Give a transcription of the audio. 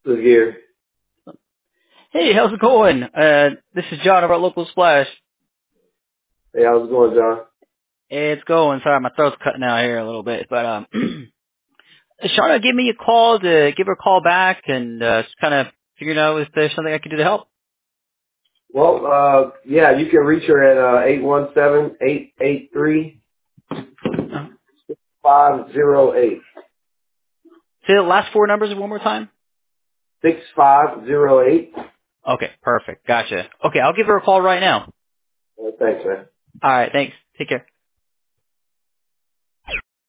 This is Gary. Hey, how's it going? This is John over at Local Splash. Hey, how's it going, John? It's going. Sorry, my throat's cutting out here a little bit, but Shauna gave me a call to give her a call back and just kind of figure out if there's something I could do to help. Well, yeah, you can reach her at 817-883-6508. Say the last four numbers one more time. 6508. Okay, perfect. Gotcha. Okay, I'll give her a call right now. Thanks, man. All right, thanks. Take care.